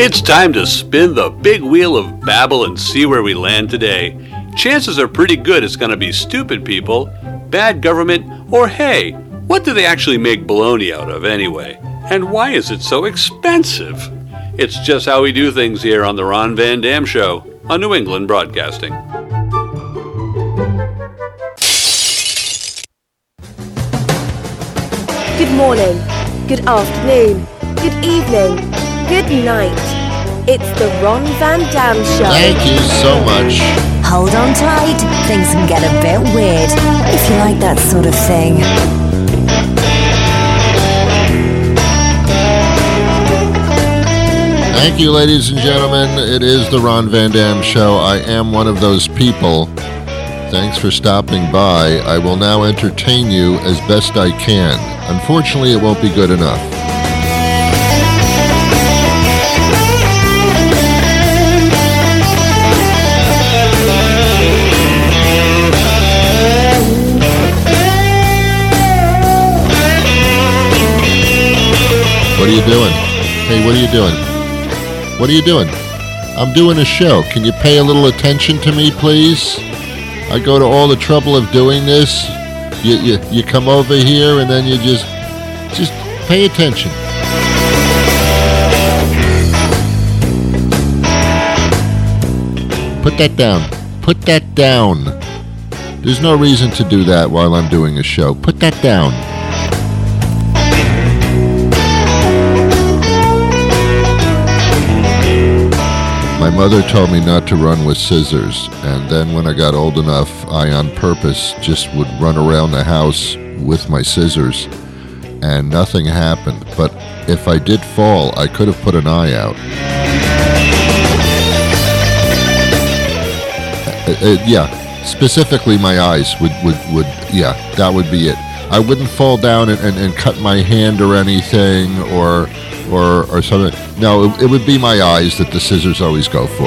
It's time to spin the big wheel of Babel and see where we land today. Chances are pretty good it's going to be stupid people, bad government, or hey, what do they actually make bologna out of anyway? And why is it so expensive? It's just how we do things here on the Ron Van Dam Show on New England Broadcasting. Good morning, good afternoon, good evening, good night. It's the Ron Van Dam Show. Thank you so much. Hold on tight, things can get a bit weird, if you like that sort of thing. Thank you, ladies and gentlemen. It is the Ron Van Dam Show. I am one of those people. Thanks for stopping by. I will now entertain you as best I can. Unfortunately, it won't be good enough. What are you doing? Hey, what are you doing? What are you doing? I'm doing a show. Can you pay a little attention to me, please? I go to all the trouble of doing this. You come over here and then you just pay attention. Put that down. Put that down. There's no reason to do that while I'm doing a show. Put that down. My mother told me not to run with scissors, and then when I got old enough, I on purpose just would run around the house with my scissors, and nothing happened. But if I did fall, I could have put an eye out. Specifically my eyes would that would be it. I wouldn't fall down and cut my hand or anything, or something. No, it would be my eyes that the scissors always go for.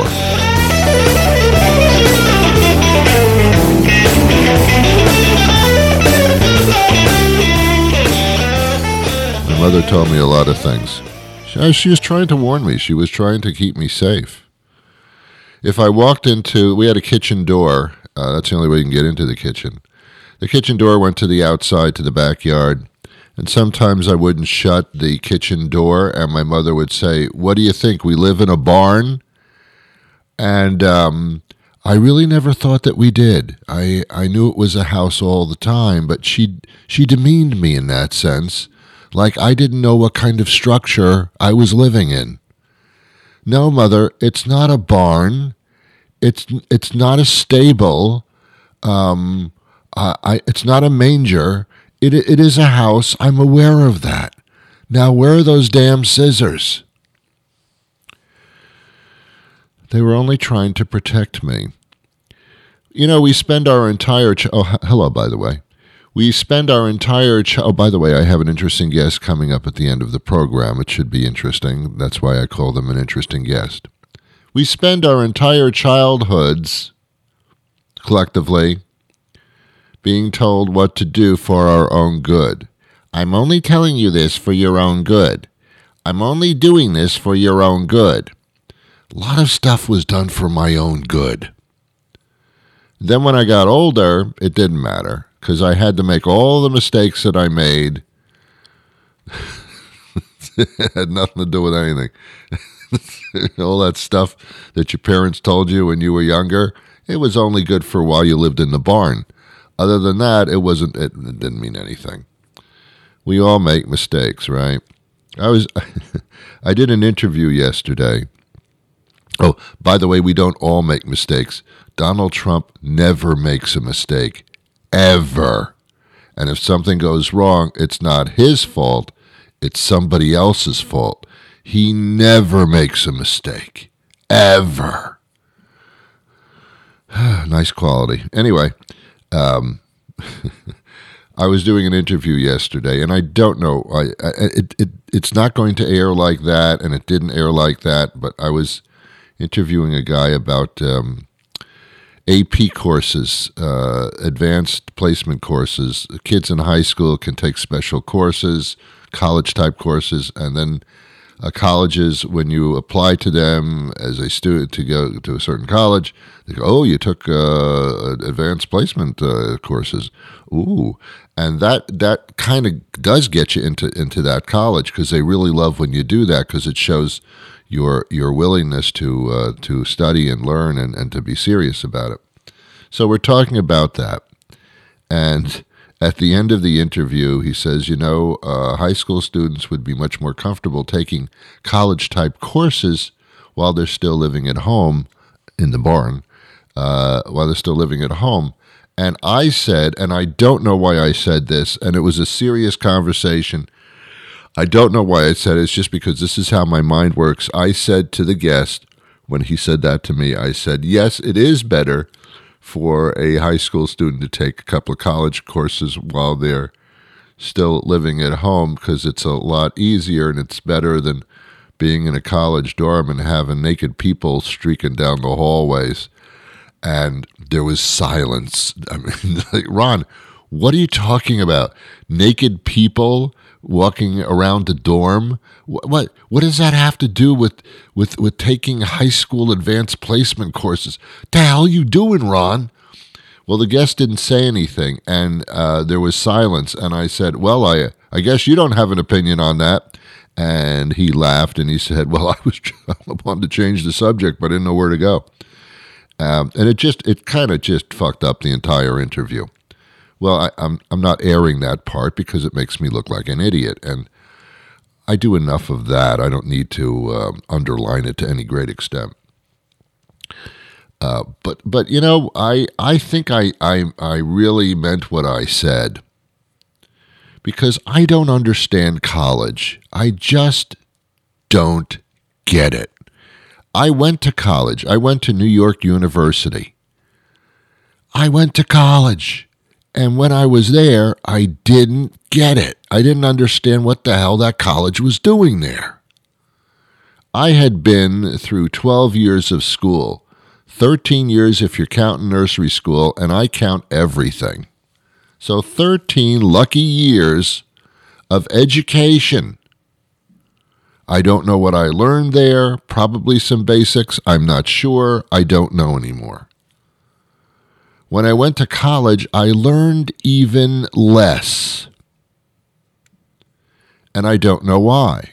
My mother told me a lot of things. She was trying to warn me. She was trying to keep me safe. If I walked we had a kitchen door. That's the only way you can get into the kitchen. The kitchen door went to the outside, to the backyard. And sometimes I wouldn't shut the kitchen door, and my mother would say, "What do you think, we live in a barn?" And I really never thought that we did. I knew it was a house all the time, but she demeaned me in that sense, like I didn't know what kind of structure I was living in. No, Mother, it's not a barn. It's not a stable. It's not a manger. It is a house. I'm aware of that. Now, where are those damn scissors? They were only trying to protect me. You know, we spend our entire... hello, by the way. We spend our entire... by the way, I have an interesting guest coming up at the end of the program. It should be interesting. That's why I call them an interesting guest. We spend our entire childhoods, collectively, being told what to do for our own good. I'm only telling you this for your own good. I'm only doing this for your own good. A lot of stuff was done for my own good. Then when I got older, it didn't matter, because I had to make all the mistakes that I made. It had nothing to do with anything. All that stuff that your parents told you when you were younger, it was only good for while you lived in the barn. Other than that, it didn't mean anything. We all make mistakes, right? I did an interview yesterday. Oh, by the way, we don't all make mistakes. Donald Trump never makes a mistake, ever. And if something goes wrong, it's not his fault, it's somebody else's fault. He never makes a mistake, ever. Nice quality. Anyway, I was doing an interview yesterday, and I don't know, it's not going to air like that, and it didn't air like that, but I was interviewing a guy about AP courses, advanced placement courses. Kids in high school can take special courses, college-type courses, and then colleges, when you apply to them as a student to go to a certain college, they go, "Oh, you took advanced placement courses." Ooh, and that kind of does get you into that college, because they really love when you do that, because it shows your willingness to study and learn and to be serious about it. So we're talking about that, and at the end of the interview, he says, high school students would be much more comfortable taking college-type courses while they're still living at home in the barn, while they're still living at home. And I said, and I don't know why I said this, and it was a serious conversation. I don't know why I said it. It's just because this is how my mind works. I said to the guest, when he said that to me, I said, yes, it is better for a high school student to take a couple of college courses while they're still living at home, because it's a lot easier and it's better than being in a college dorm and having naked people streaking down the hallways. And there was silence. I mean, like, Ron, what are you talking about? Naked people walking around the dorm? What does that have to do with taking high school advanced placement courses? The hell are you doing, Ron? Well, the guest didn't say anything, and there was silence. And I said, well, I guess you don't have an opinion on that. And he laughed, and he said, well, I wanted to change the subject, but I didn't know where to go. And it kind of just fucked up the entire interview. Well, I'm not airing that part because it makes me look like an idiot, and I do enough of that. I don't need to underline it to any great extent. But I think I really meant what I said, because I don't understand college. I just don't get it. I went to college. I went to New York University. I went to college. And when I was there, I didn't get it. I didn't understand what the hell that college was doing there. I had been through 12 years of school, 13 years if you're counting nursery school, and I count everything. So 13 lucky years of education. I don't know what I learned there, probably some basics. I'm not sure. I don't know anymore. When I went to college, I learned even less. And I don't know why.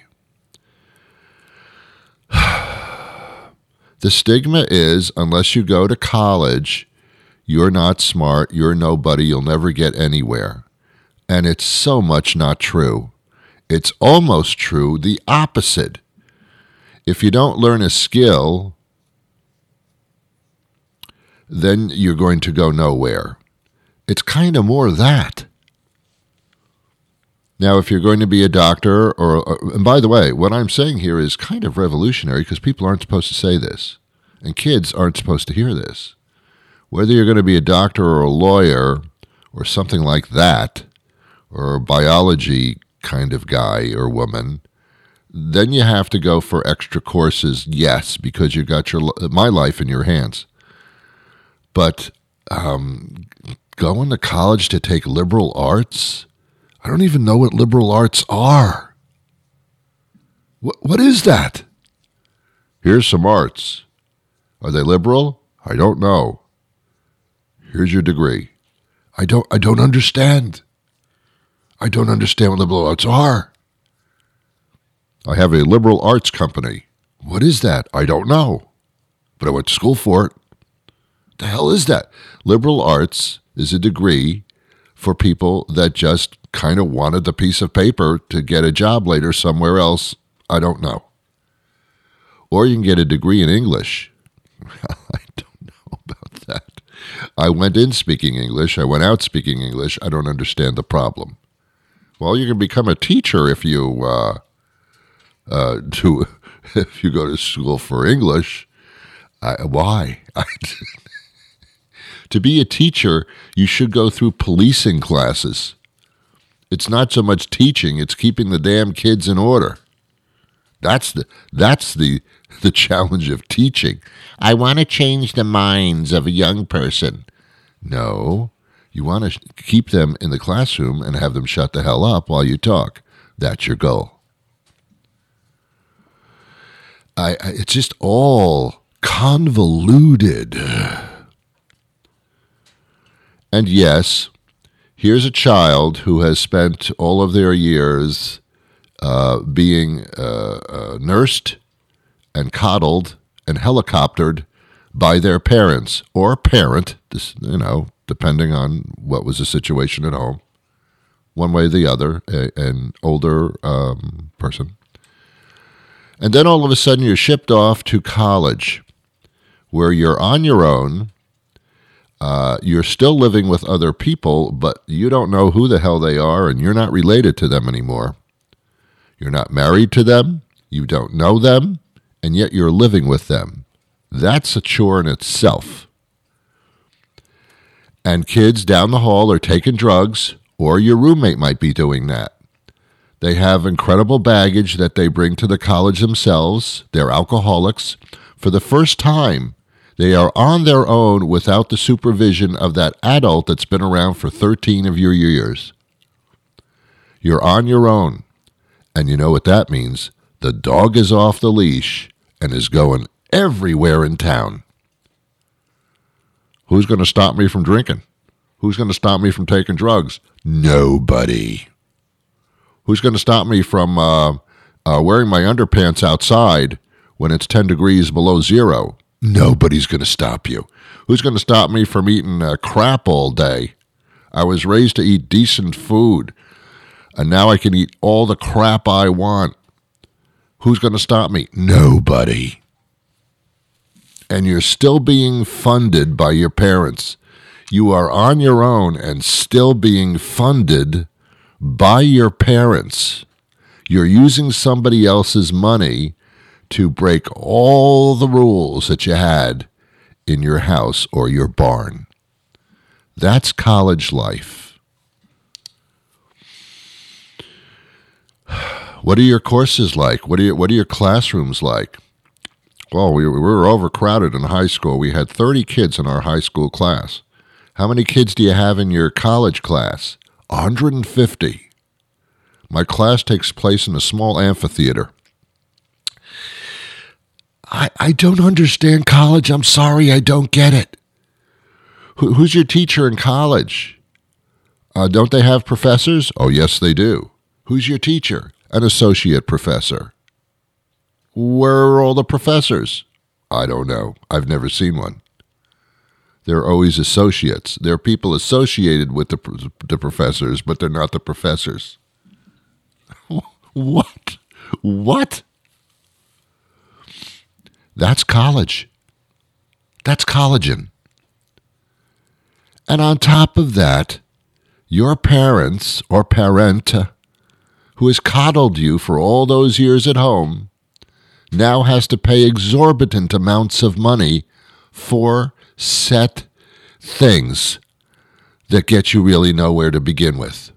The stigma is, unless you go to college, you're not smart, you're nobody, you'll never get anywhere. And it's so much not true. It's almost true, the opposite. If you don't learn a skill, then you're going to go nowhere. It's kind of more that. Now, if you're going to be a doctor, and by the way, what I'm saying here is kind of revolutionary, because people aren't supposed to say this, and kids aren't supposed to hear this. Whether you're going to be a doctor or a lawyer or something like that, or a biology kind of guy or woman, then you have to go for extra courses, yes, because you got my life in your hands. But going to college to take liberal arts, I don't even know what liberal arts are. What is that? Here's some arts. Are they liberal? I don't know. Here's your degree. I don't understand. I don't understand what liberal arts are. I have a liberal arts company. What is that? I don't know. But I went to school for it. The hell is that? Liberal arts is a degree for people that just kind of wanted the piece of paper to get a job later somewhere else. I don't know. Or you can get a degree in English. I don't know about that. I went in speaking English. I went out speaking English. I don't understand the problem. Well, you can become a teacher if you if you go to school for English. Why? To be a teacher, you should go through policing classes. It's not so much teaching; it's keeping the damn kids in order. That's the challenge of teaching. I want to change the minds of a young person. No. You want to keep them in the classroom and have them shut the hell up while you talk. That's your goal. It's just all convoluted. And yes, here's a child who has spent all of their years being nursed and coddled and helicoptered by their parents or parent, depending on what was the situation at home, one way or the other, an older person. And then all of a sudden you're shipped off to college where you're on your own. You're still living with other people, but you don't know who the hell they are, and you're not related to them anymore. You're not married to them. You don't know them, and yet you're living with them. That's a chore in itself. And kids down the hall are taking drugs, or your roommate might be doing that. They have incredible baggage that they bring to the college themselves. They're alcoholics. For the first time, they are on their own without the supervision of that adult that's been around for 13 of your years. You're on your own. And you know what that means? The dog is off the leash and is going everywhere in town. Who's going to stop me from drinking? Who's going to stop me from taking drugs? Nobody. Who's going to stop me from wearing my underpants outside when it's 10 degrees below zero? Nobody's going to stop you. Who's going to stop me from eating crap all day? I was raised to eat decent food, and now I can eat all the crap I want. Who's going to stop me? Nobody. And you're still being funded by your parents. You are on your own and still being funded by your parents. You're using somebody else's money to break all the rules that you had in your house or your barn. That's college life. What are your courses like? What are your classrooms like? Well, we were overcrowded in high school. We had 30 kids in our high school class. How many kids do you have in your college class? 150. My class takes place in a small amphitheater. I don't understand college. I'm sorry, I don't get it. Who's your teacher in college? Don't they have professors? Oh, yes, they do. Who's your teacher? An associate professor. Where are all the professors? I don't know. I've never seen one. They're always associates. They're people associated with the professors, but they're not the professors. What? What? That's college. That's collagen. And on top of that, your parents or parent who has coddled you for all those years at home now has to pay exorbitant amounts of money for set things that get you really nowhere to begin with.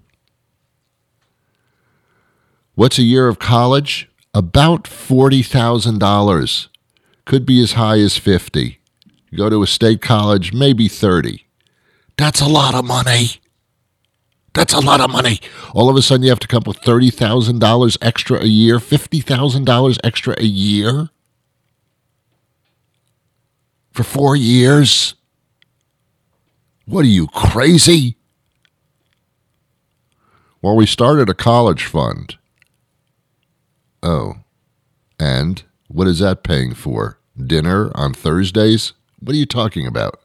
What's a year of college? About $40,000. Could be as high as 50. You go to a state college, maybe 30. That's a lot of money. That's a lot of money. All of a sudden you have to come up with $30,000 extra a year, $50,000 extra a year for 4 years. What are you, crazy? Well, we started a college fund. Oh, and what is that paying for? Dinner on Thursdays? What are you talking about?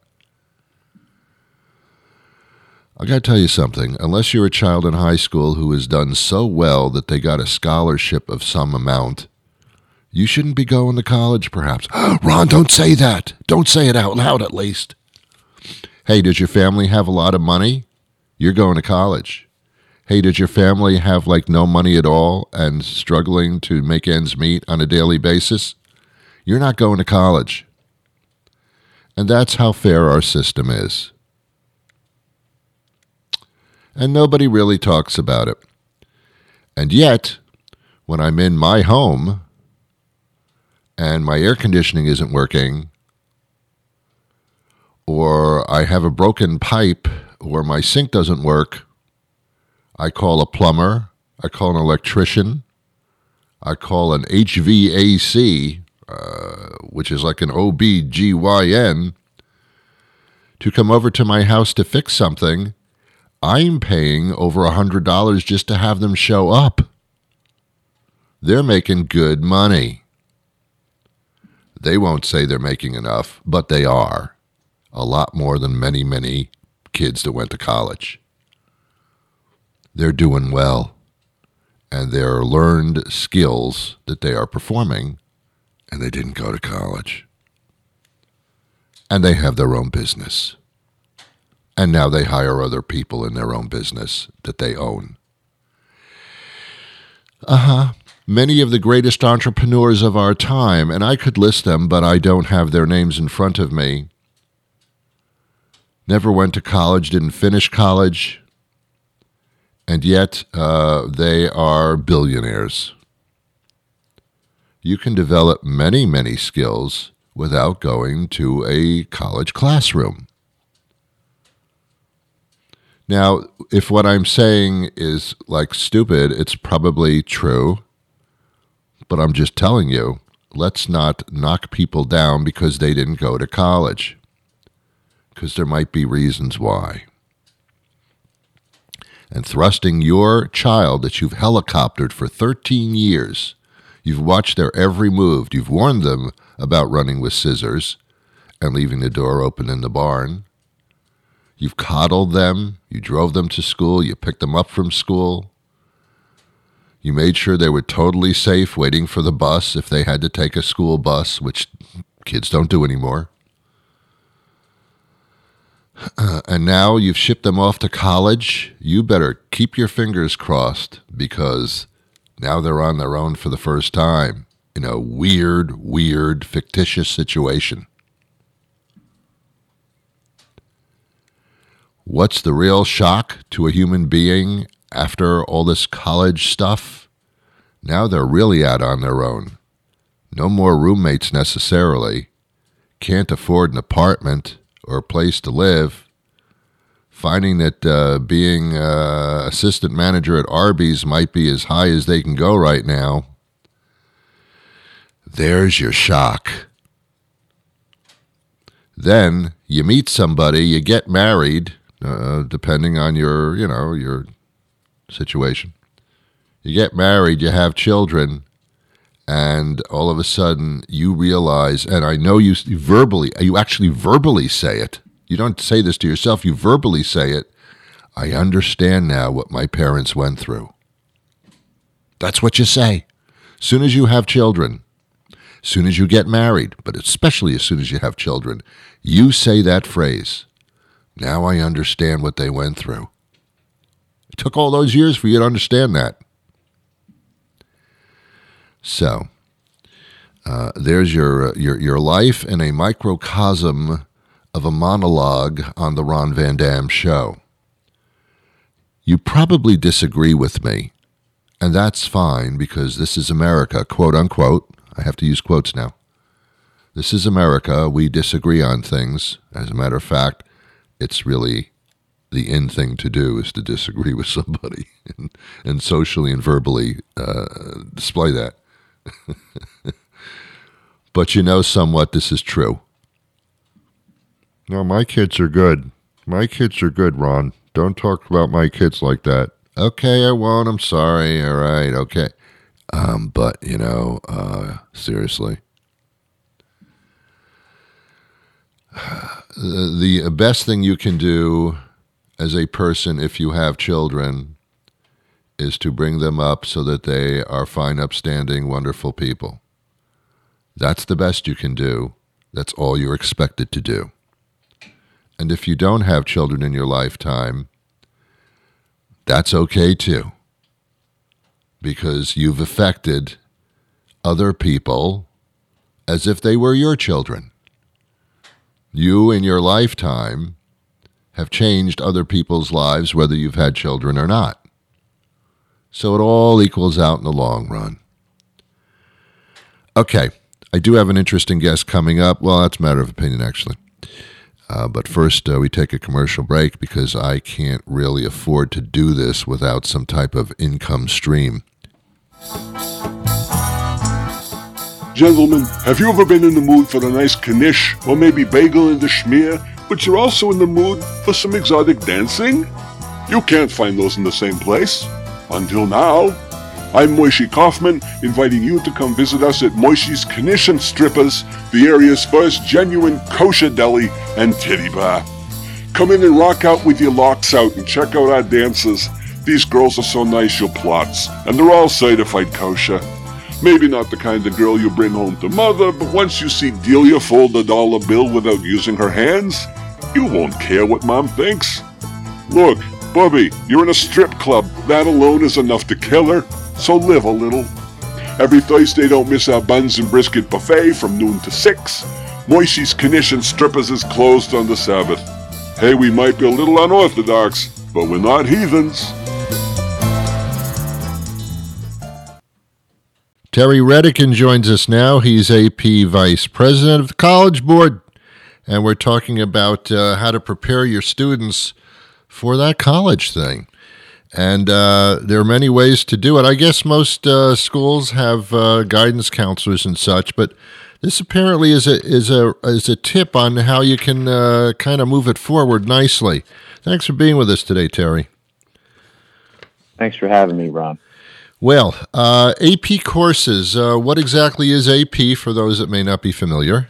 I got to tell you something. Unless you're a child in high school who has done so well that they got a scholarship of some amount, you shouldn't be going to college, perhaps. Ron, don't say that. Don't say it out loud, at least. Hey, does your family have a lot of money? You're going to college. Hey, did your family have no money at all and struggling to make ends meet on a daily basis? You're not going to college. And that's how fair our system is. And nobody really talks about it. And yet, when I'm in my home and my air conditioning isn't working, or I have a broken pipe, or my sink doesn't work, I call a plumber, I call an electrician, I call an HVAC, which is like an OBGYN, to come over to my house to fix something, I'm paying over $100 just to have them show up. They're making good money. They won't say they're making enough, but they are. A lot more than many, many kids that went to college. They're doing well. And they're learned skills that they are performing, and they didn't go to college. And they have their own business. And now they hire other people in their own business that they own. Many of the greatest entrepreneurs of our time, and I could list them, but I don't have their names in front of me, never went to college, didn't finish college, and yet they are billionaires. You can develop many, many skills without going to a college classroom. Now, if what I'm saying is like stupid, it's probably true, but I'm just telling you, let's not knock people down because they didn't go to college, because there might be reasons why. And thrusting your child that you've helicoptered for 13 years, you've watched their every move, you've warned them about running with scissors and leaving the door open in the barn, you've coddled them, you drove them to school, you picked them up from school, you made sure they were totally safe waiting for the bus if they had to take a school bus, which kids don't do anymore. And now you've shipped them off to college. You better keep your fingers crossed, because now they're on their own for the first time in a weird, fictitious situation. What's the real shock to a human being after all this college stuff? Now they're really out on their own. No more roommates necessarily. Can't afford an apartment or a place to live, finding that being assistant manager at Arby's might be as high as they can go right now. There's your shock. Then you meet somebody, you get married, depending on your situation. You get married, you have children, and all of a sudden you realize, and I know you actually verbally say it. You don't say this to yourself, you verbally say it. I understand now what my parents went through. That's what you say. As soon as you have children, as soon as you get married, but especially as soon as you have children, you say that phrase. Now I understand what they went through. It took all those years for you to understand that. So, there's your life in a microcosm of a monologue on the Ron Van Dam Show. You probably disagree with me, and that's fine, because this is America, quote unquote. I have to use quotes now. This is America. We disagree on things. As a matter of fact, it's really the in thing to do is to disagree with somebody and socially and verbally display that. But you know somewhat this is true. No, my kids are good. My kids are good, Ron. Don't talk about my kids like that. Okay, I won't. I'm sorry. All right, okay. But, seriously. The best thing you can do as a person, if you have children, is to bring them up so that they are fine, upstanding, wonderful people. That's the best you can do. That's all you're expected to do. And if you don't have children in your lifetime, that's okay too, because you've affected other people as if they were your children. You, in your lifetime, have changed other people's lives, whether you've had children or not. So it all equals out in the long run. Okay, I do have an interesting guest coming up. Well, that's a matter of opinion, actually. But first, we take a commercial break, because I can't really afford to do this without some type of income stream. Gentlemen, have you ever been in the mood for a nice knish or maybe bagel and a schmear, but you're also in the mood for some exotic dancing? You can't find those in the same place. Until now. I'm Moishe Kaufman, inviting you to come visit us at Moishe's Knish and Strippers, the area's first genuine kosher deli and titty bar. Come in and rock out with your locks out and check out our dancers. These girls are so nice you'll plots, and they're all certified kosher. Maybe not the kind of girl you bring home to mother, but once you see Delia fold a dollar bill without using her hands, you won't care what mom thinks. Look, Bubby, you're in a strip club. That alone is enough to kill her, so live a little. Every Thursday, don't miss our buns and brisket buffet from noon to 6. Moishe's Knish and Strippers is closed on the Sabbath. Hey, we might be a little unorthodox, but we're not heathens. Terry Redican joins us now. He's AP Vice President of the College Board, and we're talking about how to prepare your students for that college thing. And there are many ways to do it. I guess most schools have guidance counselors and such, but this apparently is a tip on how you can kind of move it forward nicely. Thanks for being with us today, Terry. Thanks for having me, Ron. Well, AP courses. What exactly is AP for those that may not be familiar?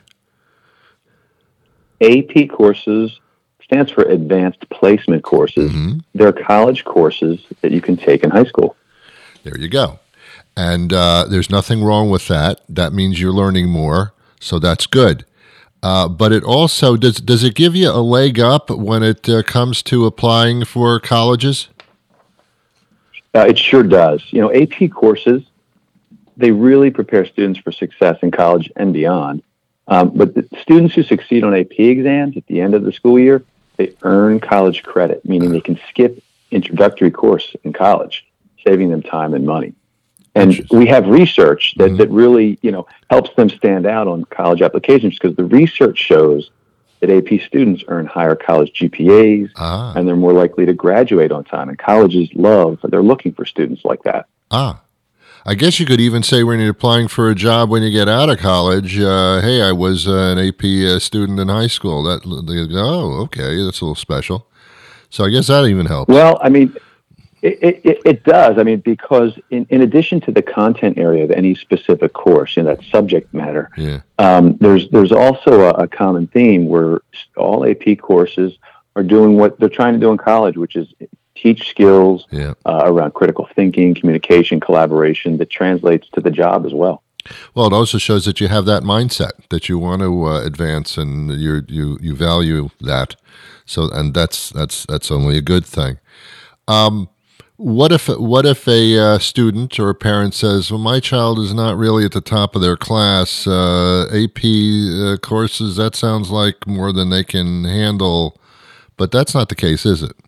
AP courses stands for Advanced Placement Courses. Mm-hmm. They're college courses that you can take in high school. There you go. And there's nothing wrong with that. That means you're learning more, so that's good. But it also, does it give you a leg up when it comes to applying for colleges? It sure does. You know, AP courses, they really prepare students for success in college and beyond. But the students who succeed on AP exams at the end of the school year, they earn college credit, meaning they can skip introductory course in college, saving them time and money. And we have research that, that really, helps them stand out on college applications, because the research shows that AP students earn higher college GPAs, and they're more likely to graduate on time. And colleges they're looking for students like that. I guess you could even say when you're applying for a job when you get out of college, hey, I was an AP student in high school. Okay, that's a little special. So I guess that even helps. Well, I mean, it does. I mean, because in addition to the content area of any specific course, that subject matter, there's also a common theme where all AP courses are doing what they're trying to do in college, which is teach skills around critical thinking, communication, collaboration that translates to the job as well. Well, it also shows that you have that mindset that you want to advance, and you value that. So, and that's only a good thing. What if a student or a parent says, "Well, my child is not really at the top of their class. AP courses, that sounds like more than they can handle," but that's not the case, is it?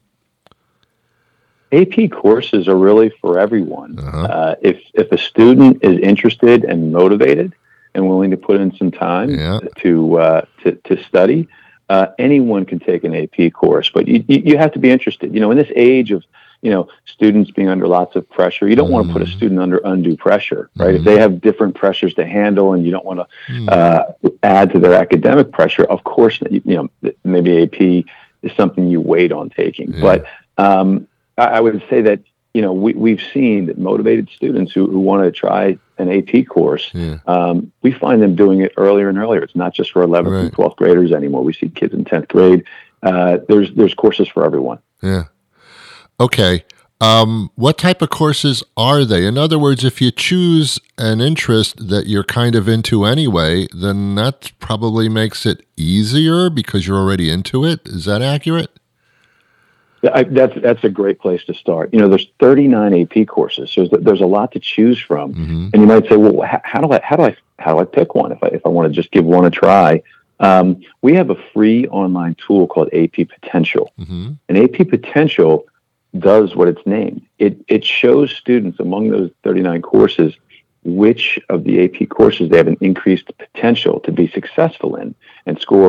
AP courses are really for everyone. If a student is interested and motivated and willing to put in some time to study, anyone can take an AP course. But you have to be interested. In this age of students being under lots of pressure, you don't want to put a student under undue pressure, right? If they have different pressures to handle, and you don't want to add to their academic pressure, of course, maybe AP is something you wait on taking. But I would say that, we've seen that motivated students who want to try an AP course, we find them doing it earlier and earlier. It's not just for 11th and 12th graders anymore. We see kids in 10th grade. There's courses for everyone. Yeah. Okay. What type of courses are they? In other words, if you choose an interest that you're kind of into anyway, then that probably makes it easier because you're already into it. Is that accurate? That's a great place to start. There's 39 AP courses, so there's a lot to choose from. And you might say, well, how do I pick one if I want to just give one a try? We have a free online tool called AP Potential. And AP Potential does what it's named. It shows students among those 39 courses which of the AP courses they have an increased potential to be successful in and score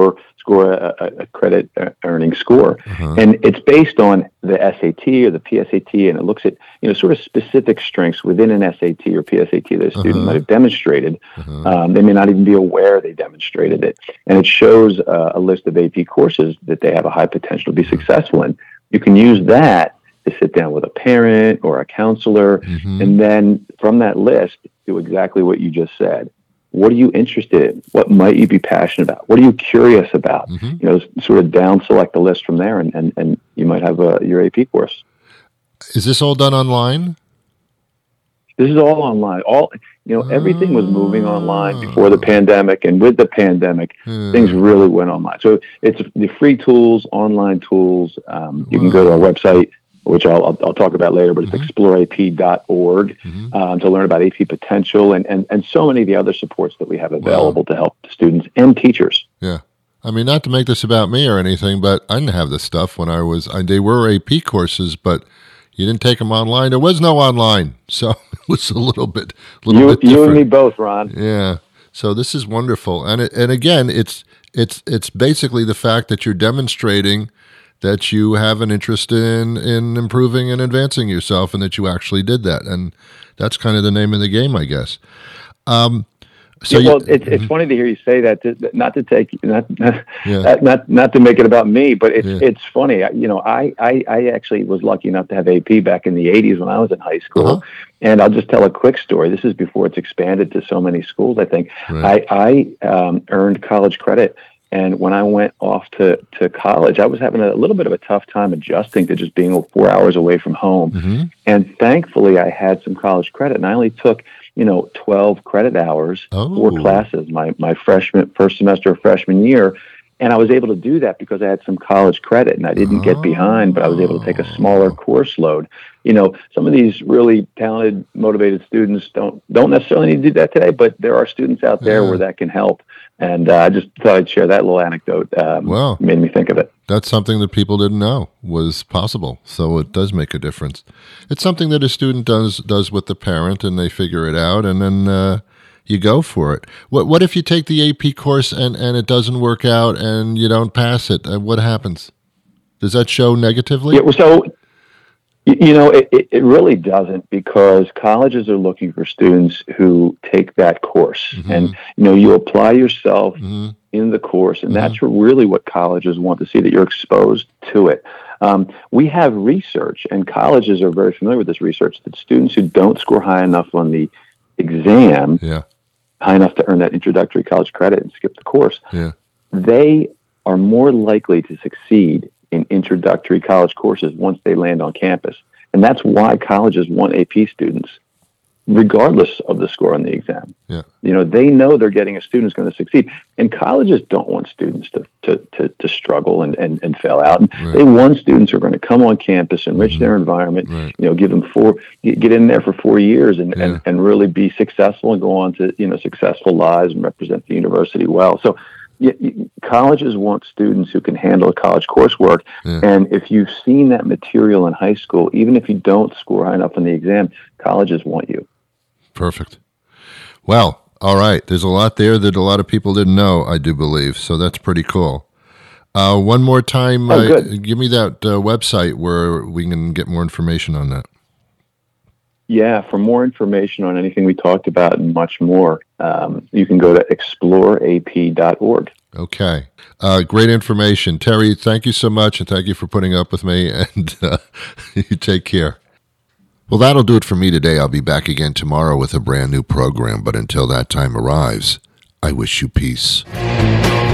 score a credit earning score. And it's based on the SAT or the PSAT, and it looks at, sort of specific strengths within an SAT or PSAT that a student might have demonstrated. They may not even be aware they demonstrated it. And it shows a list of AP courses that they have a high potential to be successful in. You can use that to sit down with a parent or a counselor, and then from that list, do exactly what you just said. What are you interested in? What might you be passionate about? What are you curious about? Sort of down select the list from there, and you might have your AP course. Is this all done online? This is all online. Everything was moving online before the pandemic, and with the pandemic, things really went online. So it's the free tools, online tools. You can go to our website, which I'll talk about later, but it's exploreap.org to learn about AP potential and so many of the other supports that we have available to help students and teachers. Yeah. I mean, not to make this about me or anything, but I didn't have this stuff when they were AP courses, but you didn't take them online. There was no online. So it was a little bit different. You and me both, Ron. Yeah. So this is wonderful. And again, it's basically the fact that you're demonstrating that you have an interest in improving and advancing yourself, and that you actually did that. And that's kind of the name of the game, I guess. It's funny to hear you say that. Not to make it about me, but it's funny. I actually was lucky enough to have AP back in the 80s when I was in high school. And I'll just tell a quick story. This is before it's expanded to so many schools, I think. Right. I earned college credit. And when I went off to college, I was having a little bit of a tough time adjusting to just being 4 hours away from home. And thankfully, I had some college credit, and I only took 12 credit hours, 4 classes, my first semester of freshman year. And I was able to do that because I had some college credit, and I didn't get behind, but I was able to take a smaller course load. Some of these really talented, motivated students don't necessarily need to do that today, but there are students out there where that can help. And I just thought I'd share that little anecdote. Made me think of it. That's something that people didn't know was possible. So it does make a difference. It's something that a student does with the parent, and they figure it out, and then you go for it. What if you take the AP course and it doesn't work out and you don't pass it? What happens? Does that show negatively? Yeah, so it really doesn't, because colleges are looking for students who take that course. And, you apply yourself in the course, and that's really what colleges want to see, that you're exposed to it. We have research, and colleges are very familiar with this research, that students who don't score high enough on the exam, high enough to earn that introductory college credit and skip the course, they are more likely to succeed in introductory college courses once they land on campus. And that's why colleges want AP students, regardless of the score on the exam. They know they're getting a student who's going to succeed. And colleges don't want students to struggle and fail out. And they want students who are going to come on campus, enrich their environment, give them get in there for 4 years and really be successful and go on to, successful lives and represent the university well. So colleges want students who can handle college coursework. And if you've seen that material in high school, even if you don't score high enough on the exam, colleges want you. Perfect. Well, all right. There's a lot there that a lot of people didn't know, I do believe. So that's pretty cool. One more time, give me that website where we can get more information on that. Yeah, for more information on anything we talked about and much more, you can go to exploreap.org. Okay. Great information. Terry, thank you so much, and thank you for putting up with me, and you take care. Well, that'll do it for me today. I'll be back again tomorrow with a brand new program, but until that time arrives, I wish you peace.